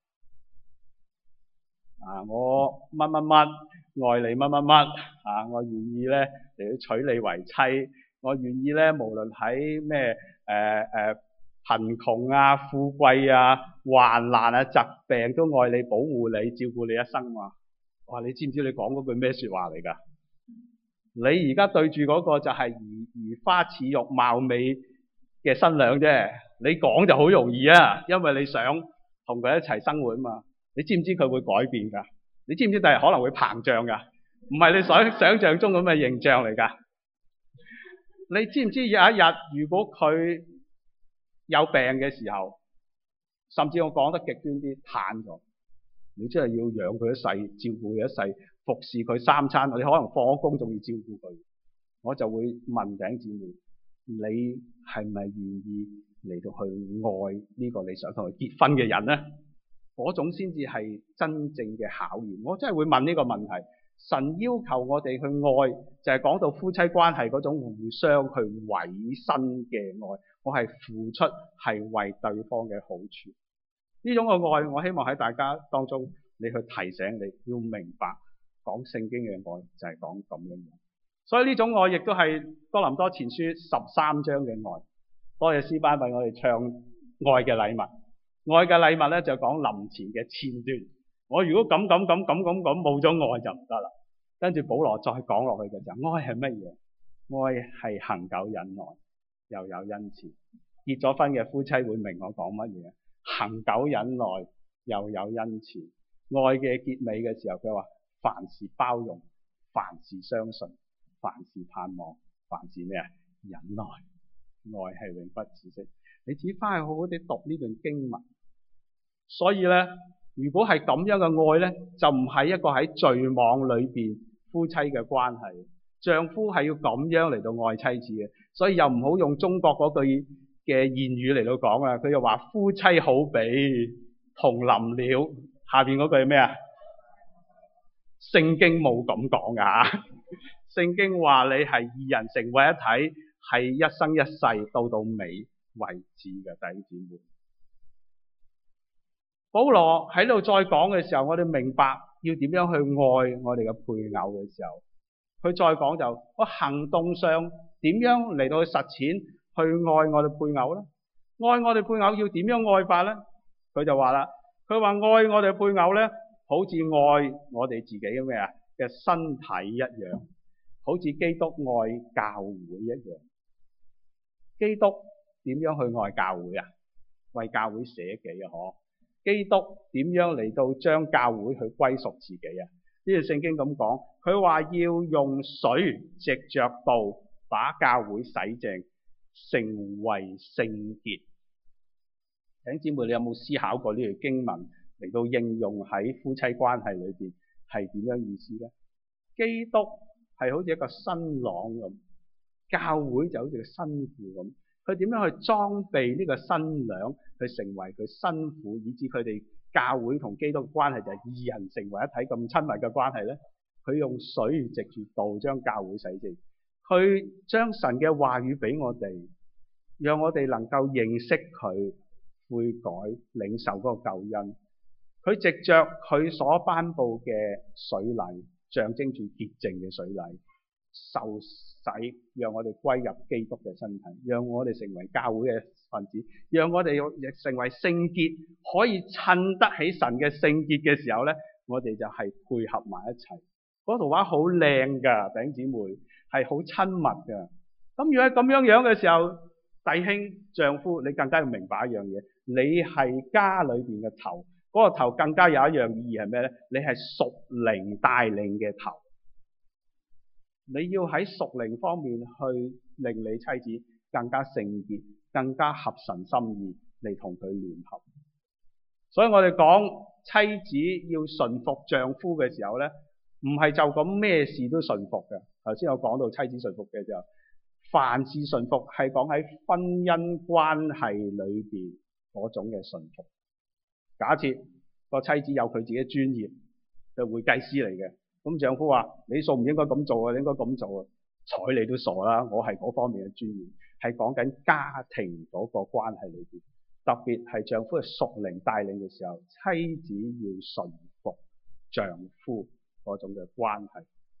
啊，我乜乜乜愛你乜乜乜啊，我願意咧嚟到娶你為妻，我願意咧無論喺咩誒誒貧窮啊、富貴啊、患難啊、疾病都愛你、保護你、照顧你一生嘛。哇！你知唔知你講嗰句咩說話嚟㗎？你而家對住嗰個就係如如花似玉、貌美嘅新娘啫。你講就好容易啊，因為你想同佢一齊生活啊嘛。你知唔知佢會改變㗎？你知唔知第日可能會膨脹㗎？唔係你想想象中咁嘅形象嚟㗎。你知唔知有一日如果佢有病嘅時候，甚至我講得極端啲，癱咗，你真係要養佢一世，照顧佢一世，服侍佢三餐，你可能放咗工仲要照顧佢。我就會問弟兄姊妹：你係咪願意嚟到去愛呢個你想同佢結婚嘅人咧？嗰種先至係真正嘅考驗。我真係會問呢個問題。神要求我哋去愛，就係講到夫妻關係嗰種互相去委身嘅愛。我係付出，係為對方嘅好處。呢種嘅愛，我希望喺大家當中，你去提醒你，要明白講聖經嘅愛就係講咁樣樣。所以呢種愛亦都係哥林多前書十三章嘅愛。多謝詩班為我哋唱愛嘅禮物。愛嘅禮物咧就講林前嘅前段。我如果咁咁咁咁咁咁冇咗愛就唔得啦。跟住保羅再講落去嘅就係愛係乜嘢？愛係恒久忍耐，又有恩慈。結咗婚嘅夫妻會明我講乜嘢？恒久忍耐，又有恩慈。愛嘅結尾嘅時候，佢話凡事包容，凡事相信，凡事盼望，凡事咩啊？忍耐。愛係永不止息。你自己翻去好好地讀呢段經文。所以咧，如果係咁樣嘅愛咧，就唔係一個喺罪網裏邊夫妻嘅關係。丈夫係要咁樣嚟到愛妻子嘅，所以又唔好用中國嗰句嘅諺語嚟到講啊。佢又話夫妻好比同林鳥，下邊嗰句係咩啊？聖經冇咁講噶。聖經話你係二人成為一體，係一生一世到到尾為止嘅。弟兄姊妹，保羅喺度再講嘅時候，我哋明白要點樣去愛我哋嘅配偶嘅時候，佢再講就個行動上點樣嚟到去實踐去愛我哋配偶咧？愛我哋配偶要點樣愛法咧？佢就話啦，佢話愛我哋配偶咧，好似愛我哋自己嘅咩啊嘅身體一樣， 好似基督愛教會一樣。基督點樣去愛教會啊？為教會捨己啊！嗬，基督點樣嚟到將教會去歸屬自己啊？呢段聖經咁講，佢話要用水藉着道把教會洗淨，成為聖潔。弟兄姊妹，你有冇思考過呢條經文嚟到應用喺夫妻關係裏邊係點樣意思呢？基督係好似一個新郎咁，教會就好似個新婦咁。佢點樣去裝備呢個新娘，去成為佢新婦，以致佢哋教會同基督嘅關係就係二人成為一體咁親密嘅關係呢？佢用水藉住道將教會洗淨，佢將神嘅話語俾我哋，讓我哋能夠認識佢、悔改、領受嗰個救恩。佢藉着佢所頒布嘅水禮，象徵住潔淨嘅水禮，受洗，讓我哋歸入基督嘅身體，讓我哋成為教會嘅分子，讓我哋亦成為聖潔，可以襯得起神嘅聖潔嘅時候呢，我哋就係配合埋一齊。嗰圖畫好靚噶，弟兄姊妹，係好親密噶。咁如果喺咁樣樣嘅時候，弟兄丈夫，你更加要明白一樣嘢，你係家裏邊嘅頭，嗰、那個頭更加有一樣意義係咩呢？你係屬靈帶領嘅頭。你要喺屬靈方面去令你妻子更加聖潔，更加合神心意嚟同佢聯合。所以我哋講妻子要順服丈夫嘅時候呢，唔係就咁咩事都順服嘅。頭先我講到妻子順服嘅時候，凡事順服係講喺婚姻關係裏邊嗰種嘅順服。假設個妻子有佢自己專業嘅會計師嚟嘅。咁丈夫話：你數唔應該咁做啊，你應該咁做啊！睬你都傻啦！我係嗰方面嘅專業，係講緊家庭嗰個關係裏邊，特別係丈夫係屬靈帶領嘅時候，妻子要順服丈夫嗰種嘅關係。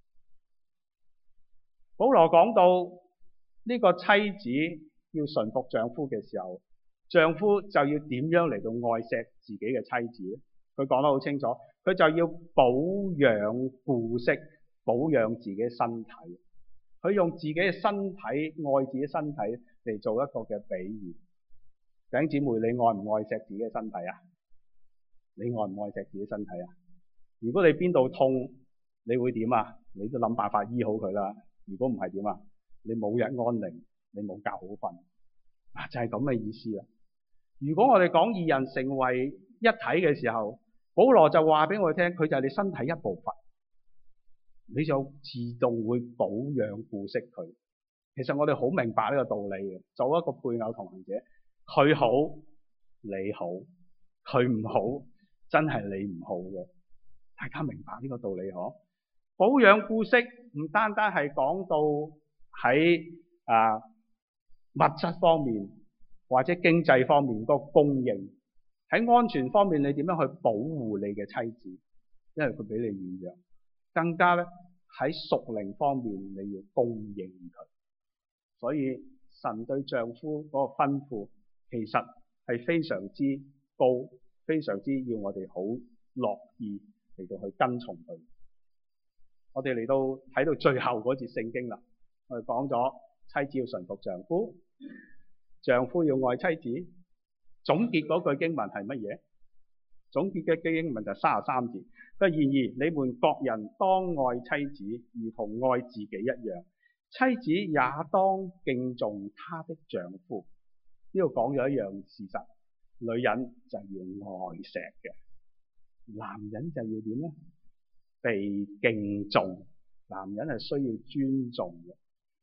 保羅講到呢個妻子要順服丈夫嘅時候，丈夫就要點樣嚟到愛錫自己嘅妻子咧？佢講得好清楚。佢就要保養顧惜，保養自己嘅身體。佢用自己嘅身體，愛自己身體嚟做一個嘅比喻。弟兄姊妹，你愛唔愛錫自己嘅身體啊？你愛唔愛錫自己身體啊？如果你邊度痛，你會點啊？你都諗辦法醫好佢啦。如果唔係點啊？你冇日安寧，你冇覺好瞓。啊，就係咁嘅意思啦。如果我哋講二人成為一體嘅時候，保羅就話俾我哋聽，佢就係你身體一部分，你就自動會保養顧惜佢。其實我哋好明白呢個道理嘅。作為一個配偶同行者，佢好你好，佢唔好真係你唔好嘅。大家明白呢個道理嗬？保養顧惜唔單單係講到喺啊物質方面或者經濟方面嗰個供應。喺安全方面，你點樣去保護你嘅妻子？因為佢比你軟弱，更加咧喺屬靈方面你要供應佢。所以神對丈夫嗰個吩咐，其實係非常之高，非常之要我哋好樂意嚟到去跟從佢。我哋嚟到睇到最後嗰節聖經啦，我哋講咗妻子要順服丈夫，丈夫要愛妻子。總結嗰句經文係乜嘢？總結嘅經文就係三十三節。佢話：然而你們各人當愛妻子，如同愛自己一樣；妻子也當敬重她的丈夫。呢度講咗一樣事實，女人就要愛錫嘅，男人就要點咧？被敬重。男人係需要尊重嘅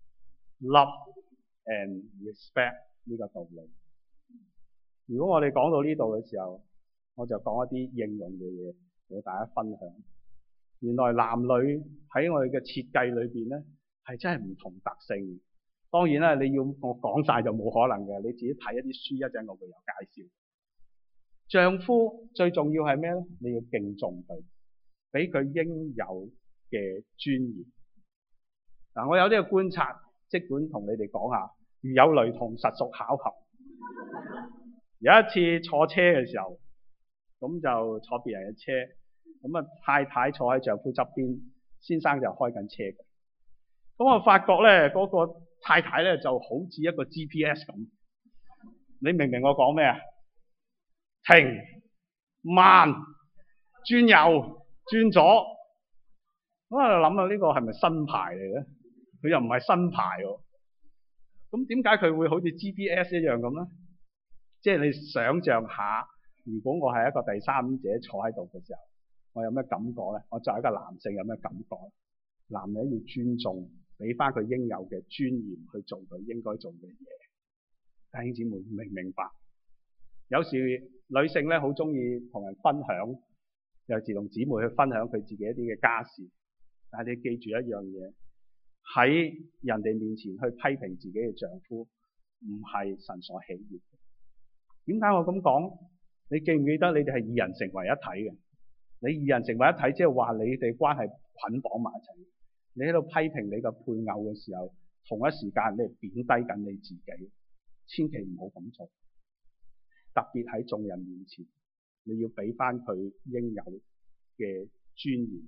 ，love and respect 呢個道理。如果我哋講到呢度嘅時候，我就講一啲應用嘅嘢同大家分享。原來男女喺我哋嘅設計裏邊咧，係真係唔同特性。當然啦，你要我講晒就冇可能嘅，你自己睇一啲書，一陣我會有介紹。丈夫最重要係咩咧？你要敬重佢，俾佢應有嘅尊嚴。嗱，我有呢個觀察，即管同你哋講下，如有雷同，實屬巧合。有一次坐車嘅時候，咁就坐別人嘅車，咁啊太太坐喺丈夫側邊，先生就開緊車嘅。 咁我發覺咧，嗰個太太咧就好似一個 G P S 咁。你明唔明我講咩啊？停、慢、轉右、轉左。咁我就諗下呢個係咪新牌嚟嘅？佢又唔係新牌喎。咁點解佢會好似 G P S 一樣咁咧？即係你想像下，如果我係一個第三者坐喺度嘅時候，我有咩感覺咧？我作為一個男性有咩感覺？男人要尊重，俾翻佢應有嘅尊嚴去做佢應該做嘅嘢。弟兄姊妹明唔明白？有時女性咧好中意同人分享，尤其是同姊妹去分享佢自己一啲嘅家事。但係你記住一樣嘢，喺人哋面前去批評自己嘅丈夫，唔係神所喜悅嘅。點解我咁講？你記唔記得你哋係二人成為一體嘅？你二人成為一體，即係話你哋關係捆綁埋一齊。你喺度批評你個配偶嘅時候，同一時間你係貶低緊你自己，千祈唔好咁做。特別喺眾人面前，你要俾翻佢應有嘅尊嚴。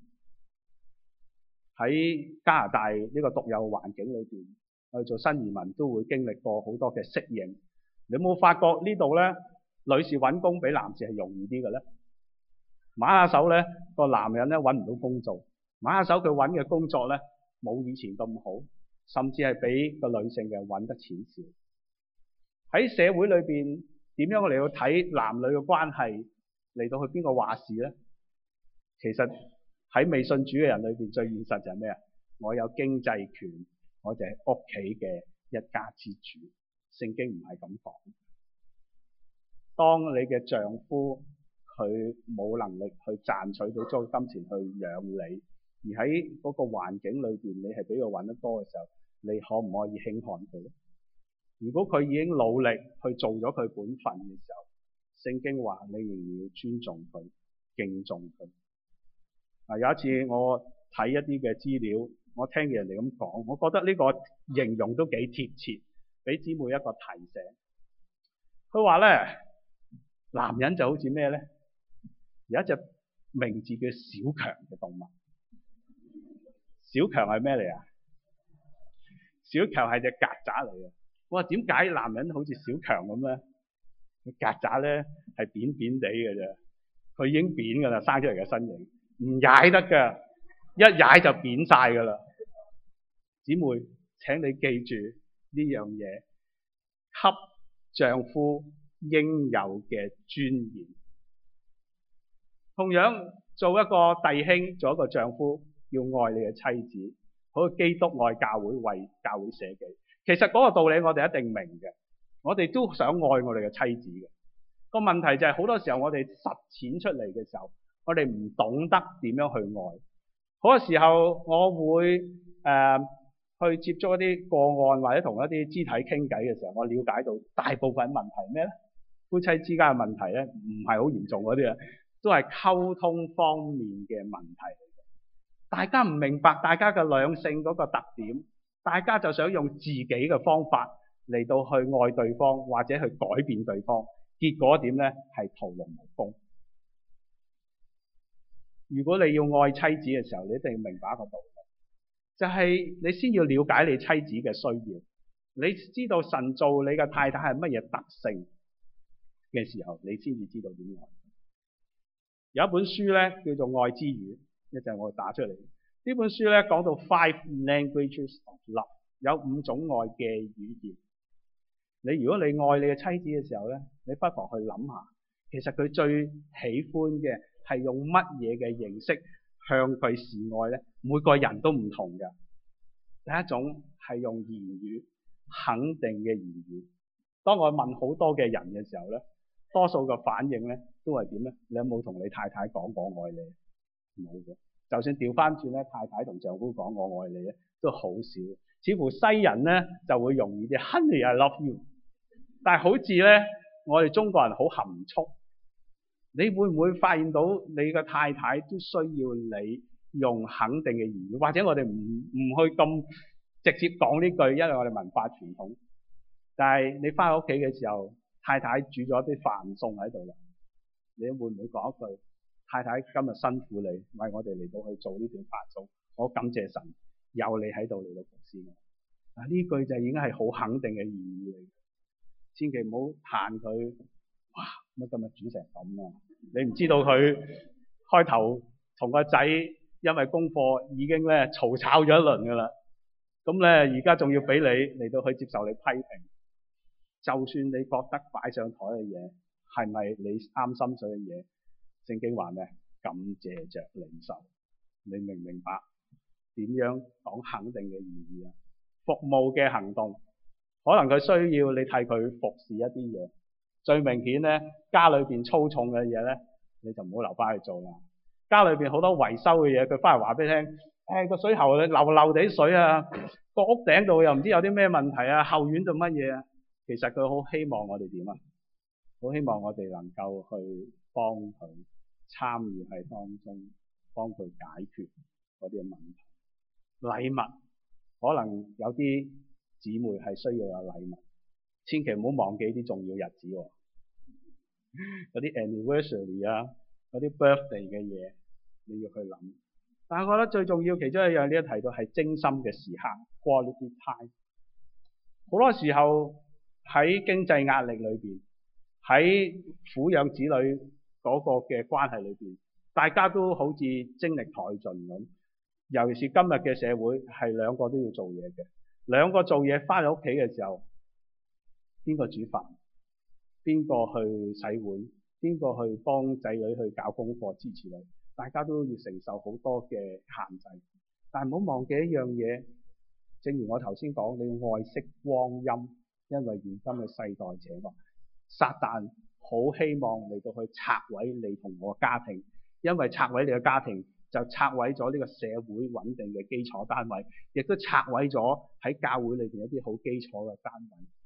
喺加拿大呢個獨有環境裏邊，我哋做新移民都會經歷過好多嘅適應。你有冇發覺呢度咧，女士揾工比男士係容易啲嘅咧？馬下手咧，個男人咧揾唔到工做，馬下手佢揾嘅工作咧冇以前咁好，甚至係比個女性嘅揾得錢少。喺社會裏邊，點樣我哋要睇男女嘅關係嚟到去邊個話事咧？其實喺未信主嘅人裏邊，最現實就係咩啊？我有經濟權，我就係屋企嘅一家之主。聖經唔係咁講。當你嘅丈夫佢冇能力去賺取到足夠金錢去養你，而喺嗰個環境裏邊，你係比佢揾得多嘅時候，你可唔可以輕看佢咧？如果佢已經努力去做咗佢本分嘅時候，聖經話你仍然要尊重佢、敬重佢。啊，有一次我睇一啲嘅資料，我聽見人哋咁講，我覺得呢個形容都幾貼切，俾姊妹一個提醒。佢話咧，男人就好似咩咧？有一隻名字叫小強嘅動物。小強係咩嚟啊？小強係隻曱甴嚟嘅。我話點解男人好似小強咁咧？曱甴咧係扁扁地嘅啫，佢已經扁噶啦，生出嚟嘅身形唔踩得噶，一踩就扁晒噶啦。姊妹，請你記住呢樣嘢，給丈夫應有嘅尊嚴。同樣做一個弟兄，做一個丈夫，要愛你嘅妻子，好似基督愛教會，為教會捨己。其實嗰個道理我哋一定明嘅，我哋都想愛我哋嘅妻子嘅。個問題就係好多時候我哋實踐出嚟嘅時候，我哋唔懂得點樣去愛。好多時候我會誒、呃、去接觸一啲個案，或者同一啲肢體傾偈嘅時候，我了解到大部分問題係咩咧？夫妻之間嘅問題咧，唔係好嚴重嗰啲啊，都係溝通方面嘅問題嚟嘅。大家唔明白大家嘅兩性嗰個特點，大家就想用自己嘅方法嚟到去愛對方，或者去改變對方，結果點咧？係徒勞無功。如果你要愛妻子嘅時候，你一定要明白一個道理，就係你先要了解你妻子嘅需要，你知道神做你嘅太太係乜嘢特性嘅時候，你先至知道點愛。有一本書咧叫做《愛之語》，一陣我打出嚟。呢本書咧講到 Five Languages of Love， 有五種愛嘅語言。你如果你愛你嘅妻子嘅時候咧，你不妨去諗下，其實佢最喜歡嘅係用乜嘢嘅形式向佢示愛咧？每個人都唔同嘅。第一種係用言語，肯定嘅言語。當我問好多嘅人嘅時候咧，多數嘅反應咧都係點咧？你有冇同你太太講過愛你？冇嘅。就算調翻轉咧，太太同丈夫講我愛你咧，都好少。似乎西人咧就會容易啲 ，Honey I love you。但係好似咧，我哋中國人好含蓄。你會唔會發現到你嘅太太都需要你用肯定嘅言語？或者我哋唔唔去咁直接講呢句，因為我哋文化傳統。但係你翻屋企嘅時候，太太煮咗啲飯餸喺度啦，你會唔會講一句？太太今日辛苦你，為我哋嚟到去做呢段飯餸，我感謝神， 有你喺度嚟到服侍我。嗱，呢句就已經係好肯定嘅言語嚟，千祈唔好彈佢。哇！乜今日煮成咁啊？你唔知道佢開頭同個仔因為功課已經咧嘈吵咗一輪噶啦。咁咧而家仲要俾你嚟到去接受你批評。就算你覺得擺上台嘅嘢係咪你啱心水嘅嘢，聖經話咩？感謝着領受。你明唔明白點樣講肯定嘅意義啊？服務嘅行動，可能佢需要你替佢服侍一啲嘢。最明顯咧，家裏邊粗重嘅嘢咧，你就唔好留翻去做啦。家裏邊好多維修嘅嘢，佢翻嚟話俾你聽，誒、哎、個水喉你漏漏地水啊，個屋頂度又唔知有啲咩問題啊，後院做乜嘢啊？其實佢好希望我哋點啊？好希望我哋能夠去幫佢參與喺當中，幫佢解決嗰啲問題。禮物可能有啲姊妹係需要有禮物，千祈唔好忘記啲重要日子喎。嗰啲 anniversary 啊，嗰啲 birthday 嘅嘢，你要去諗。但係我覺得最重要其中一樣，呢一提到係精心嘅時刻 quality time。好多時候喺經濟壓力裏邊，喺撫養子女嗰個嘅關係裏邊，大家都好似精力殆盡咁。尤其是今日嘅社會係兩個都要做嘢嘅，兩個做嘢翻嚟屋企嘅時候，邊個煮飯？邊個去洗碗？邊個去幫仔女去搞功課支持你？大家都要承受好多嘅限制。但係唔好忘記一樣嘢，正如我頭先講，你要愛惜光陰，因為現今嘅世代邪惡，撒旦好希望嚟到去拆毀你同我嘅家庭，因為拆毀你嘅家庭就拆毀咗呢個社會穩定嘅基礎單位，亦都拆毀咗喺教會裏邊一啲好基礎嘅單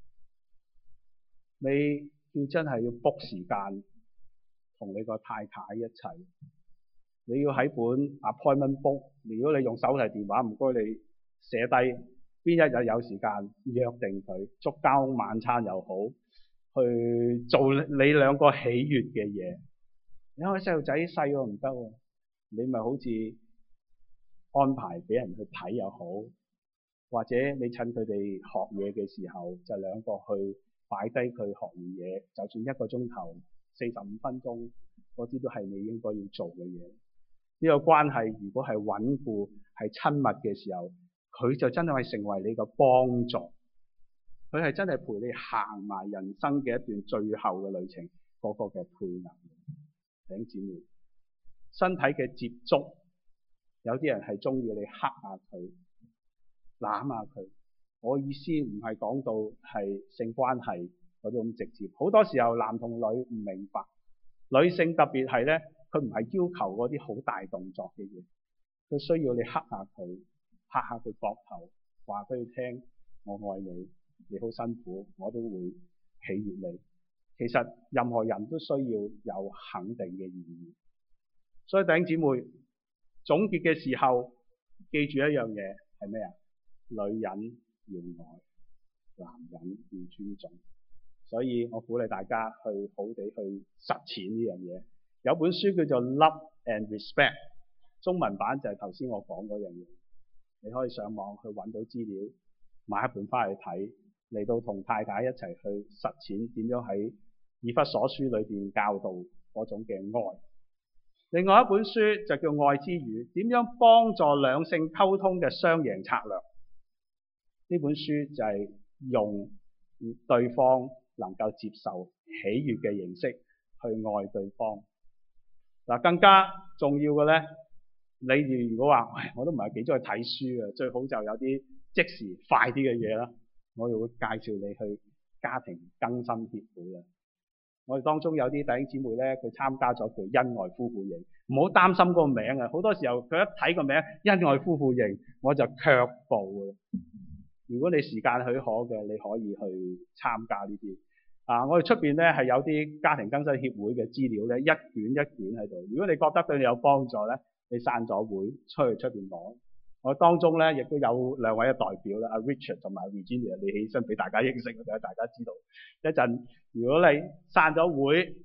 位。你要真係要 book 時間同你個太太一齊，你要喺本 appointment book， 如果你用手提電話，唔該你寫低邊一日有時間約定佢，燭光晚餐又好，去做你兩個喜悅嘅嘢。因為細路仔細喎唔得喎，你咪好似安排俾人去睇又好，或者你趁佢哋學嘢嘅時候就兩個去擺低佢學完嘢，就算一個鐘頭、四十五分鐘，嗰啲都係你應該要做嘅嘢。呢個關係如果係穩固、係親密嘅時候，佢就真係成為你個幫助。佢係真係陪你行埋人生嘅一段最後嘅旅程，嗰個嘅配偶。弟兄姊妹，身體嘅接觸，有啲人係中意你黑下佢、攬下佢。我意思唔係講到係性關係嗰種咁直接，好多時候男同女唔明白，女性特別係咧，佢唔係要求嗰啲好大動作嘅嘢，佢需要你黑下佢，拍下佢膊頭，話俾佢聽我愛你，你好辛苦，我都會喜悅你。其實任何人都需要有肯定嘅意義。所以弟兄姊妹，總結嘅時候記住一樣嘢係咩啊？女人要愛，男人要尊重。所以我鼓勵大家去好地去實踐呢樣嘢。有本書叫做 Love and Respect， 中文版就係頭先我講嗰樣嘢。你可以上網去揾到資料，買一本翻去睇，嚟到同太太一齊去實踐點樣喺以弗所書裏邊教導嗰種嘅愛。另外一本書就叫愛之語，點樣幫助兩性溝通嘅雙贏策略。呢本書就係用對方能夠接受喜悅嘅形式去愛對方。嗱，更加重要嘅咧，你如果話，喂，我都唔係幾中意睇書嘅，最好就有啲即時快啲嘅嘢啦。我哋會介紹你去家庭更新協會啊。我哋當中有啲弟兄姊妹咧，佢參加咗叫恩愛夫婦營，唔好擔心嗰個名啊。好多時候佢一睇個名恩愛夫婦營，我就卻步嘅。如果你時間許可嘅，你可以去參加呢啲。啊，我哋出邊咧係有啲家庭更新協會嘅資料咧，一卷一卷喺度。如果你覺得對你有幫助咧，你散咗會出去出邊攞。我當中咧亦都有兩位嘅代表啦，阿 Richard 同埋 Virginia， 你起身俾大家認識，俾大家知道。一陣如果你散咗會，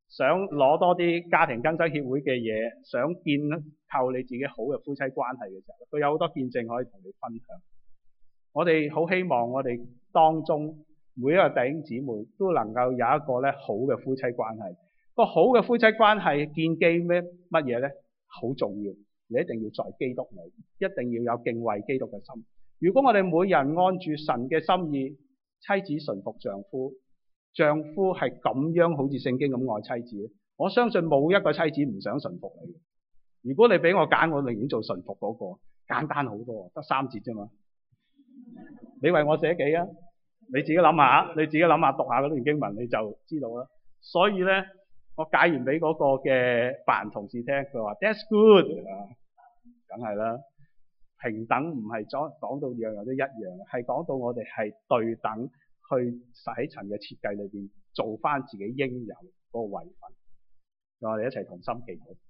想攞多啲家庭更新協會嘅嘢，想建構你自己好嘅夫妻關係嘅時候，佢有好多見證可以同你分享。我哋好希望我哋當中每一個弟兄姊妹都能夠有一個咧好嘅夫妻關係。個好嘅夫妻關係建基咩乜嘢咧？好重要，你一定要在基督裏，一定要有敬畏基督嘅心。如果我哋每人按住神嘅心意，妻子順服丈夫，丈夫係咁樣好似聖經咁愛妻子，我相信冇一個妻子唔想順服你。如果你俾我揀，我寧願做順服嗰個，簡單好多，得三節啫嘛。你為我寫幾啊？你自己諗下，你自己諗下，讀下嗰段經文你就知道啦。所以咧，我解完俾嗰個嘅白人同事聽，佢話 That's good，梗係啦。平等唔係講講到樣樣都一樣，係講到我哋係對等去喺神嘅設計裏邊做翻自己應有嗰個位份。我哋一齊同心祈禱。